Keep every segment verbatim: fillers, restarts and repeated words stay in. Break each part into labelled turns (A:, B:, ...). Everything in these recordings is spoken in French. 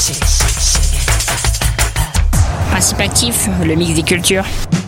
A: Principe actif, le mix des cultures.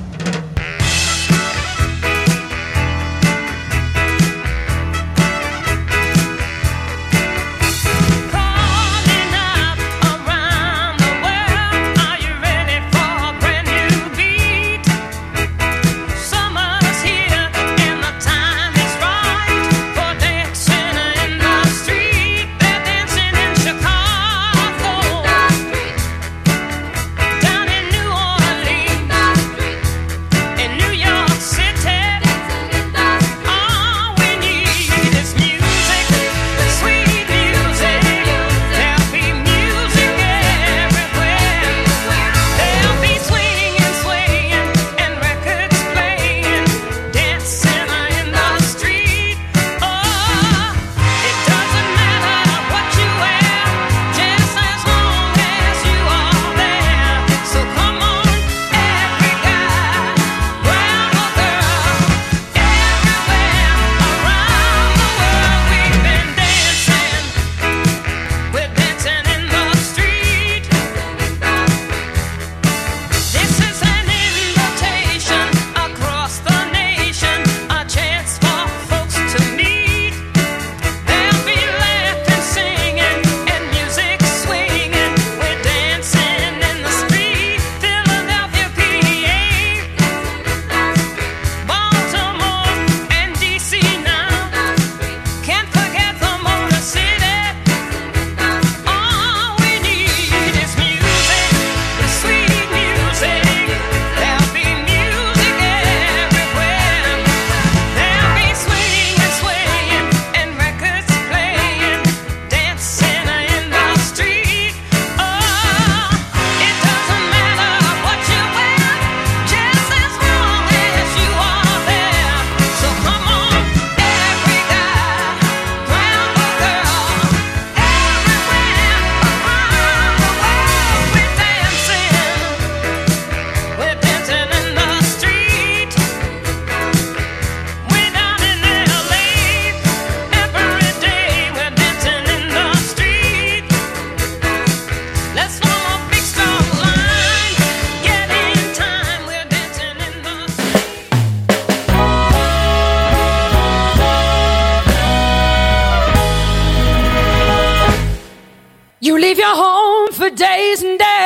B: You leave your home for days and days,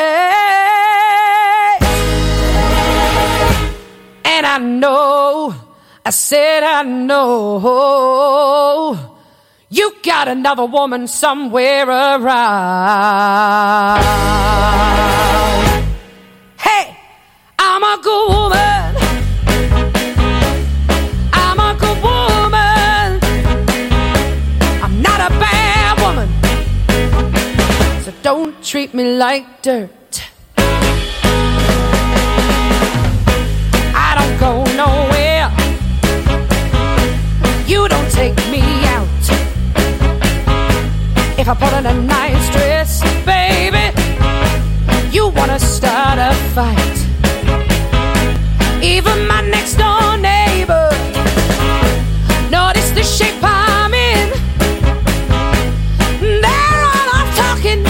B: and I know, I said I know, you got another woman somewhere around. Hey, I'm a good woman, I'm a good woman, I'm not a bad woman, so don't treat me like dirt. I don't go nowhere, you don't take me out. If I put on a nice dress, baby, you wanna start a fight. Even my next door neighbor noticed the shape I'm in. They're all off talking,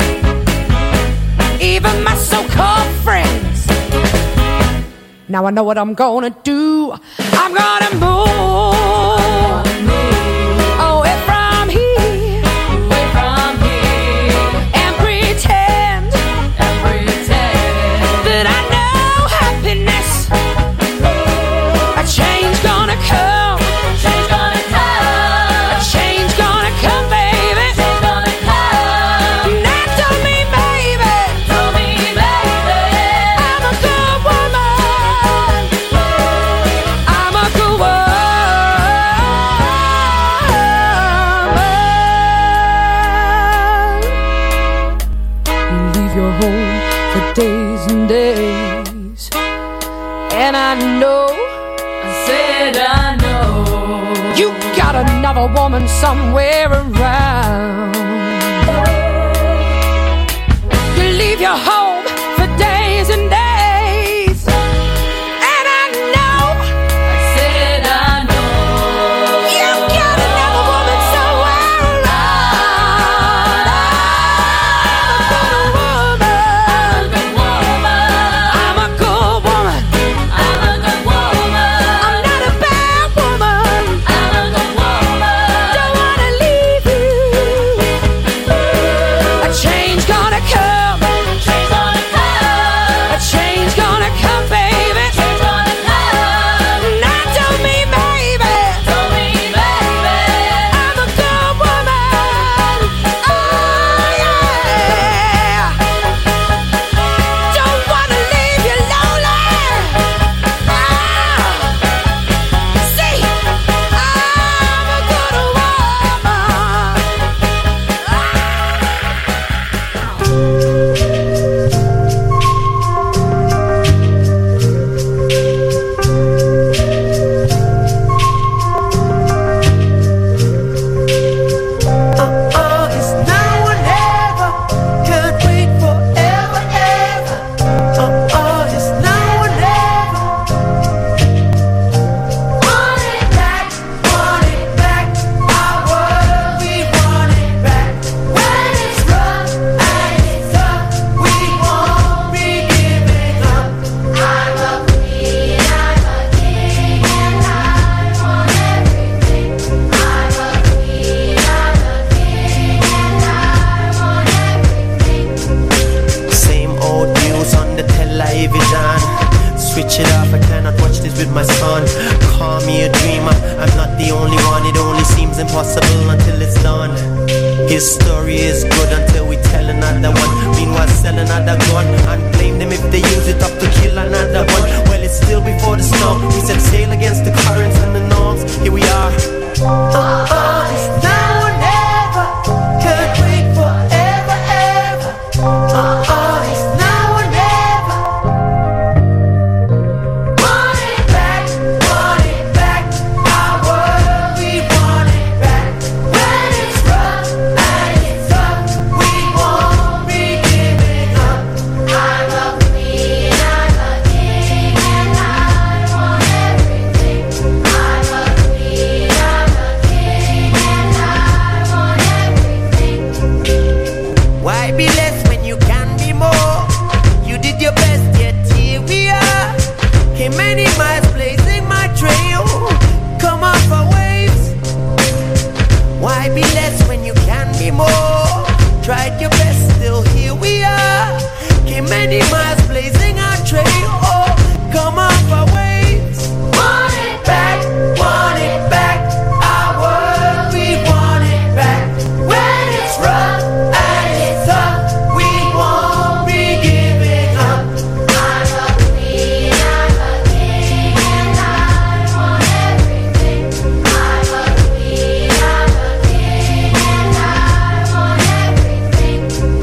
B: even my so-called friends. Now I know what I'm gonna do. I'm gonna move, move away from here, away from here, and pretend, and pretend that I know happiness. A change gonna come, change gonna come, a change gonna come, baby. Change gonna come. Now tell me, baby, tell me, baby, I'm a good woman, I'm a good woman. You leave your home for days and days, and I know, I said I know, you got another woman somewhere around. You leave your home for days and days, and I know, I said I know, you got another woman somewhere around.
C: with my son. Call me a dreamer, I'm not the only one. It only seems impossible until it's done. His story is good until we tell another one. Meanwhile sell another gun and blame them if they use it up to kill another one. Well, it's still before the storm. We set sail against the currents and the norms. Here we are. Oh, oh, it's now or never. Can't wait forever, ever. Oh, oh, it's now or never. Want it back, want it back. Our world, we want it back. When it's rough and it's tough, we won't be giving up. I'm a queen, I'm a king, and I want everything. I'm a queen, I'm a king, and I want everything. Why be less when you can be more? You did your best, yet here we are. Came many miles blazing my trail. Come off our waves. Why be less when you can be more? Tried your best, still here we are. Came many miles blazing our trail. Oh, come off our waves. Want it back, want it back. Our world, we want it back. When it's rough and it's tough, we won't be giving up. I'm a queen, I'm a king, and I want everything. I'm a queen, I'm a king, and I want everything.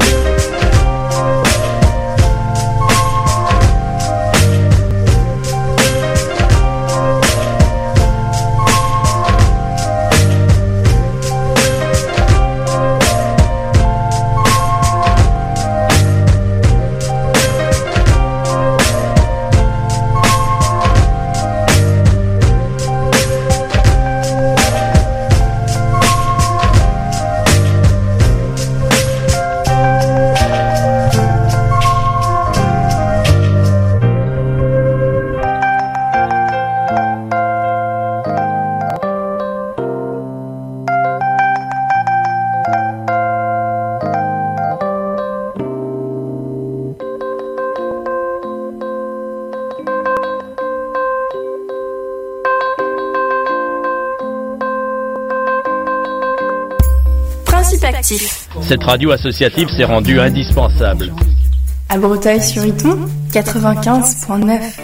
D: Principe actif.
E: Cette radio associative s'est rendue indispensable.
D: À Breteuil-sur-Iton, quatre-vingt-quinze point neuf.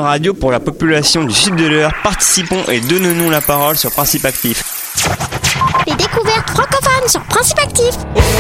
F: radio pour la population du sud de l'Eure. Participons et donnons-nous la parole sur Principe Actif.
G: Les découvertes francophones sur Principe Actif.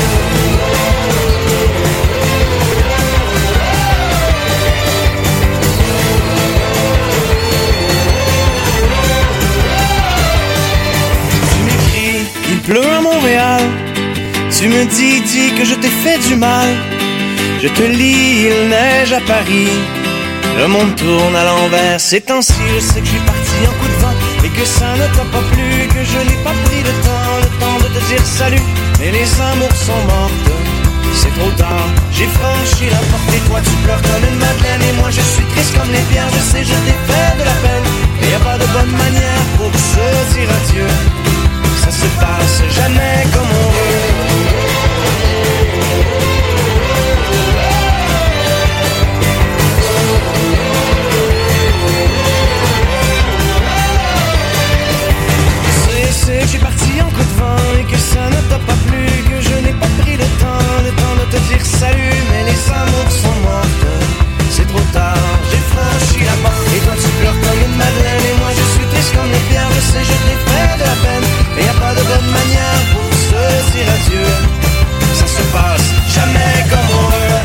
H: Tu m'écris, il pleut à Montréal. Tu me dis, dis que je t'ai fait du mal. Je te lis, il neige à Paris. Le monde tourne à l'envers. Ces temps-ci, je sais que je suis parti en coup de vent et que ça ne t'a pas plu, que je n'ai pas pris le temps, le temps de te dire salut. Mais les amours sont mortes, c'est trop tard. J'ai franchi la porte et toi tu pleures comme une madeleine. Et moi je suis triste comme les pierres. Je sais, je t'ai fait de la peine. Mais y a pas de bonne manière pour se dire adieu. Ça se passe jamais comme on veut. Je suis parti en coup de vent et que ça ne t'a pas plu, que je n'ai pas pris le temps, le temps de te dire salut. Mais les amours sont mortes, c'est trop tard. J'ai franchi la porte et toi tu pleures comme une madeleine. Et moi je suis triste comme les pierres. Je sais, je t'ai fait de la peine. Mais y a pas de bonne manière pour se dire adieu. Ça se passe jamais comme on veut.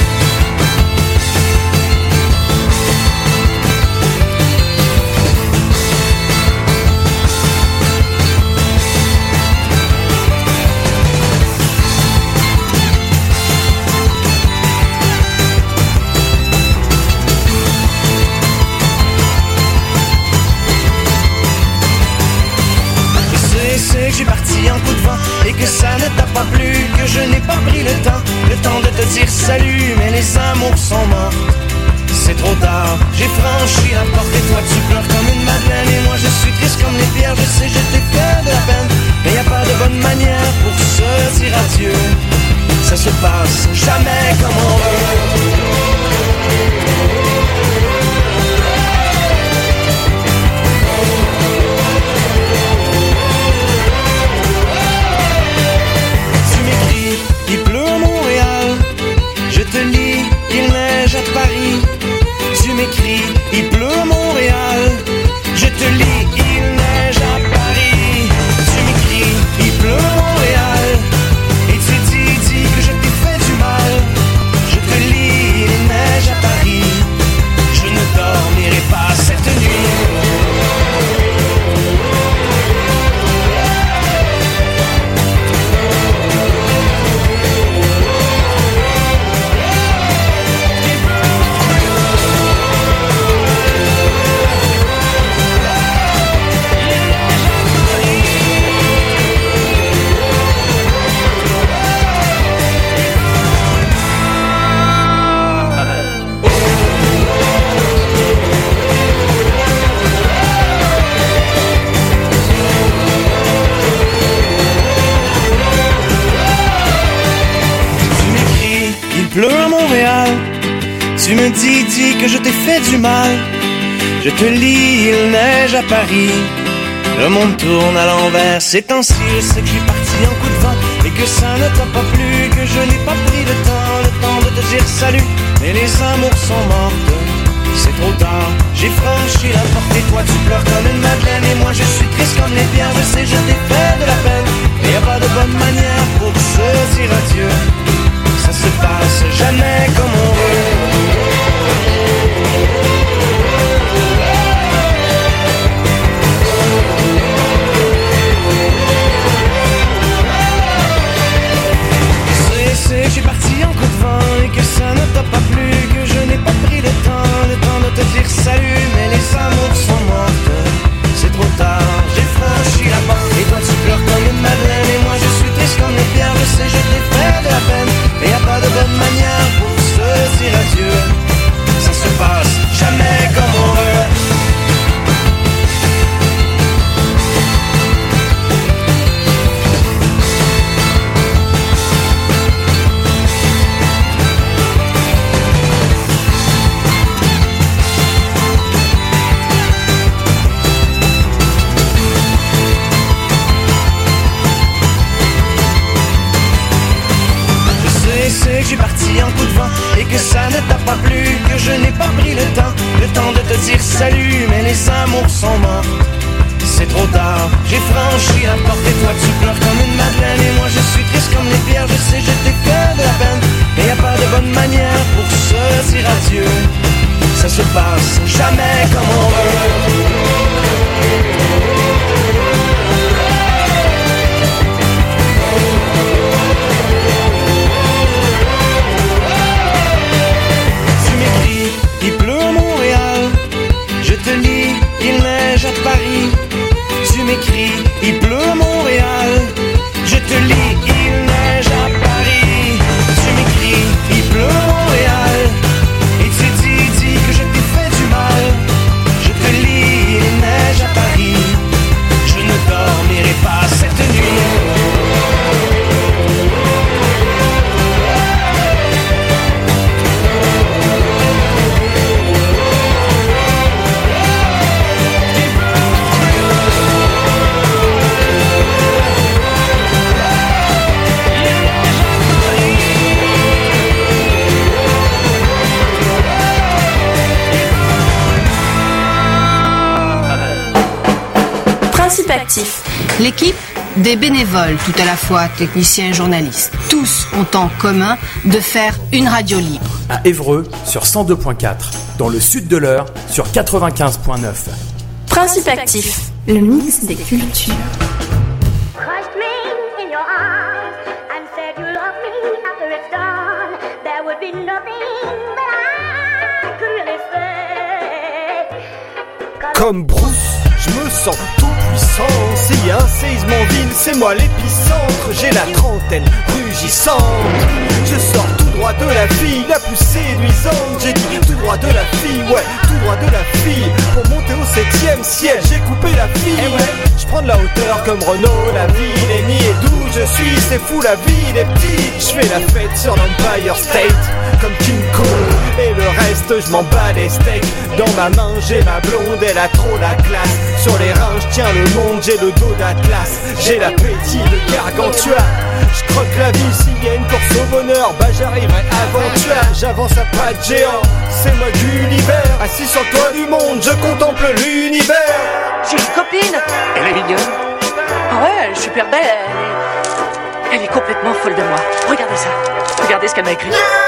H: Que je suis parti en coup de vent et que ça ne t'a pas plu, que je n'ai pas pris le temps, le temps de te dire salut. Mais les amours sont mortes, c'est trop tard. J'ai franchi la porte et toi tu pleures comme une madeleine. Et moi je suis triste comme les pierres. Je sais, je t'ai fait de la peine. Mais y a pas de bonne manière pour se dire adieu. Ça se passe jamais comme on veut. Il pleut à Montréal, je te lis, il neige à Paris. Tu m'écris, il pleut à Montréal, je te lis, il neige à Paris. Tu m'écris, il pleut à Montréal, et tu dis, dis que je t'ai fait du mal. Je te lis, il neige à Paris, je ne dormirai pas cette nuit. Il pleut à Montréal, tu me dis, dis que je t'ai fait du mal. Je te lis, il neige à Paris. Le monde tourne à l'envers. Ces temps-ci, je sais que je suis parti en coup de vent et que ça ne t'a pas plu, que je n'ai pas pris le temps, le temps de te dire salut. Mais les amours sont mortes, c'est trop tard. J'ai franchi la porte et toi tu pleures comme une madeleine. Et moi je suis triste comme les pierres. Je sais, je t'ai fait de la peine. Mais y a pas de bonne manière pour se dire adieu. Ça se passe jamais comme on veut. C'est, c'est que je suis parti en coup de vent et que ça ne t'a pas plu, que je n'ai pas pris le temps, le temps de te dire salut. Mais les amours sont mortes, c'est trop tard. J'ai franchi la porte et toi tu pleures comme une madeleine. Et moi je suis triste comme les pierres. Je sais, je t'ai fait de la peine. Et y a pas de bonne manière pour se dire adieu. Ça se passe jamais comme on veut. Je sais que je suis parti en coup de vent et que ça ne t'a pas plu, que je n'ai pas pris le temps, le temps de te dire salut, mais les amours sont morts. C'est trop tard, j'ai franchi la porte et toi tu pleures comme une madeleine. Et moi je suis triste comme les pierres, je sais je t'ai fait de la peine. Mais y a pas de bonne manière pour se dire adieu. Ça se passe jamais comme on veut. Tu m'écris, il pleut à Montréal. Je te lis, il neige à Paris. Tu m'écris, il pleut à Montréal. Je te lis, il neige à Paris. Tu m'écris, il pleut à Montréal. Et tu dis, dis que je t'ai fait du mal. Je te lis, il neige à Paris. Je ne dormirai pas cette nuit.
D: Principe actif.
I: L'équipe, des bénévoles, tout à la fois techniciens et journalistes. Tous ont en commun de faire une radio libre.
J: À Évreux sur cent deux point quatre, dans le sud de l'Eure sur quatre-vingt-quinze point neuf.
D: Principe actif, le mix des cultures.
K: Comme Bruce, je me sens tout puissant. S'il y a un séisme en ville, c'est moi l'épicentre. J'ai la trentaine rugissante. Je sors tout droit de la fille la plus séduisante. J'ai dit tout droit de la fille, ouais, tout droit de la fille. Pour monter au septième ciel, j'ai coupé la fille. Eh ouais, je prends de la hauteur comme Renault. La ville est née et d'où je suis, c'est fou, la ville est petite. Je fais la fête sur l'Empire State comme King Kong. Et le reste, je m'en bats les steaks. Dans ma main, j'ai ma blonde, elle a trop la classe. Sur les reins, je tiens le monde, j'ai le dos d'Atlas. J'ai l'appétit de Gargantua. Je croque la vie, s'il y a une course au bonheur, bah j'arriverai avant toi. J'avance à pas de géant, c'est moi Gulliver. Assis sur le toit du monde, je contemple l'univers.
L: J'ai une copine.
M: Elle est mignonne.
L: Ah ouais, elle est super belle. Elle est, elle est complètement folle de moi. Regardez ça. Regardez ce qu'elle m'a écrit.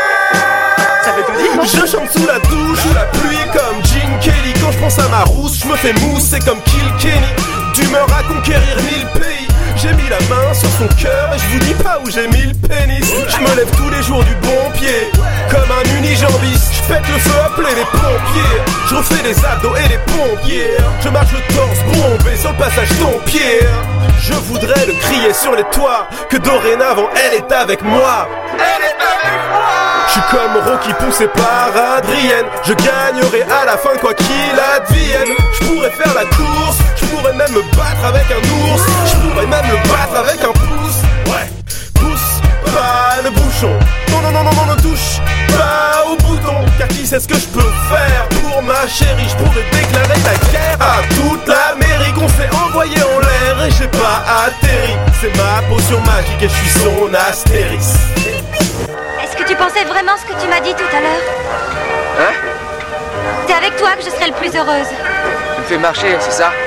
L: Ça veut tout dire, non ?
K: Je chante sous la douche, sous la pluie comme Gene Kelly. Quand je pense à ma rousse, je me fais mousser comme Kilkenny. D'humeur à conquérir mille pays. J'ai mis la main sur son cœur et je vous dis pas où j'ai mis le pénis. Je me lève tous les jours du bon pied, comme un unijambiste. Je pète le feu, appeler les pompiers. Je refais les abdos et les pompiers. Je marche le torse bombé sur le passage Dompierre. Je voudrais le crier sur les toits, que dorénavant elle est avec moi. Elle est avec moi. Je suis comme Rocky poussé par Adrienne. Je gagnerai à la fin quoi qu'il advienne. Je pourrais faire la course, je pourrais même me battre avec un ours. Je pourrais même le battre avec un pouce. Ouais, pousse pas le bouchon. Non, non, non, non, non, ne touche pas au bouton. Car qui sait ce que je peux faire pour ma chérie? Je pourrais déclarer la guerre à toute l'Amérique. On s'est envoyé en l'air et j'ai pas atterri. C'est ma potion magique et je suis son Astérix.
N: Est-ce que tu pensais vraiment ce que tu m'as dit tout à l'heure?
M: Hein?
N: C'est avec toi que je serai le plus heureuse.
M: Tu me fais marcher, c'est ça?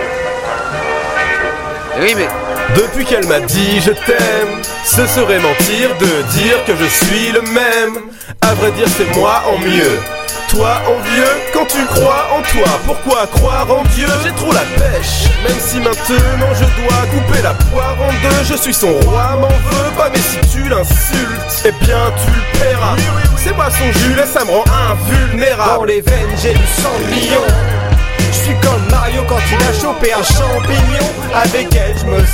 M: Oui, mais...
K: Depuis qu'elle m'a dit je t'aime, ce serait mentir de dire que je suis le même. À vrai dire c'est moi en mieux. Toi envieux, quand tu crois en toi, pourquoi croire en Dieu? J'ai trop la pêche, même si maintenant je dois couper la poire en deux. Je suis son roi, m'en veux pas, mais si tu l'insultes, eh bien tu le paieras. C'est pas son Jules et ça me rend invulnérable. Dans les veines j'ai du sang de lion. Je suis comme Mario quand il a chopé un champignon. Avec elle je me